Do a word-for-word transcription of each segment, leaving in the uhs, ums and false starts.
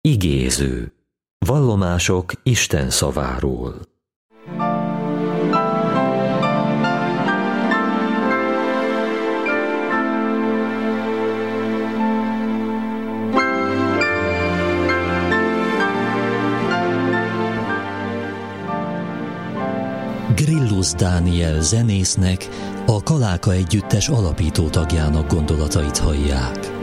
Igéző. Vallomások Isten szaváról. Grillus Dániel zenésznek, a Kaláka Együttes alapító tagjának gondolatait hallják.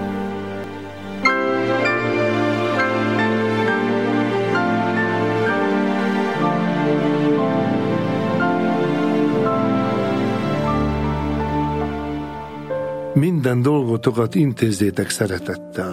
Minden dolgotokat intézzétek szeretettel.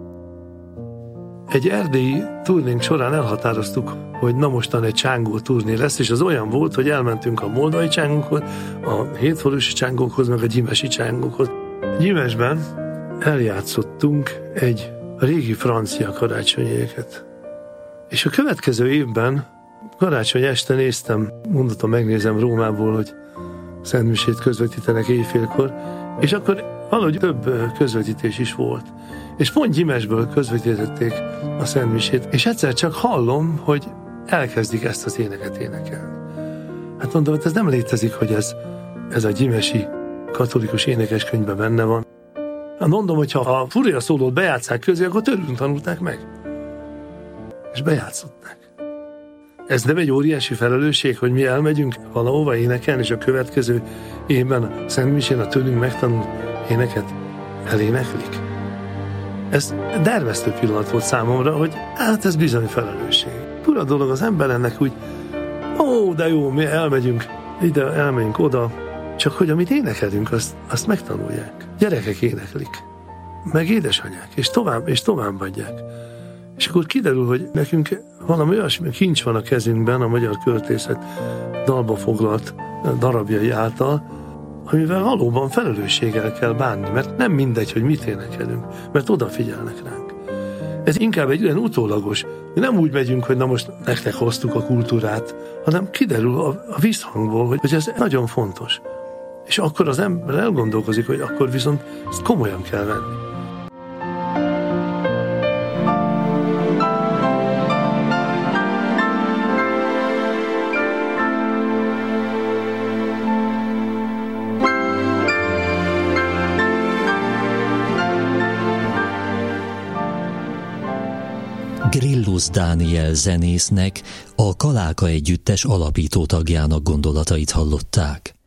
Egy erdélyi turnénk során elhatároztuk, hogy na mostan egy csángó turné lesz, és az olyan volt, hogy elmentünk a moldvai csángókhoz, a hétfalusi csángókhoz, meg a gyimesi csángókhoz. Gyimesben eljátszottunk egy régi francia karácsonyi éneket. És a következő évben, karácsony este néztem, mondatom, megnézem Rómából, hogy szentmisét közvetítenek éjfélkor, és akkor valahogy több közvetítés is volt. És pont Gyimesből közvetítették a szentmisét, és egyszer csak hallom, hogy elkezdik ezt az éneket énekelni. Hát mondom, hogy ez nem létezik, hogy ez, ez a gyimesi katolikus énekeskönyvben benne van. Hát mondom, hogy ha a furia szólót bejátsszák közé, akkor tőlünk tanulták meg. És bejátszották. Ez nem egy óriási felelősség, hogy mi elmegyünk valahova énekelni, és a következő évben a szentmisén a tőlünk megtanult éneket eléneklik? Ez dermesztő pillanat volt számomra, hogy hát ez bizony felelősség. Fura dolog az ember ennek úgy, ó, de jó, mi elmegyünk ide, elmegyünk oda, csak hogy amit énekelünk, azt, azt megtanulják. Gyerekek éneklik, meg édesanyák, és tovább, és tovább adják. És akkor kiderül, hogy nekünk valami olyasmi kincs van a kezünkben, a magyar költészet dalba foglalt darabjai által, amivel valóban felelősséggel kell bánni, mert nem mindegy, hogy mit énekelünk, mert odafigyelnek ránk. Ez inkább egy olyan utólagos, nem úgy megyünk, hogy na most nektek hoztuk a kultúrát, hanem kiderül a, a visszhangból, hogy, hogy ez nagyon fontos. És akkor az ember elgondolkozik, hogy akkor viszont ezt komolyan kell venni. Grillus Dániel zenésznek, a Kaláka Együttes alapító tagjának gondolatait hallották.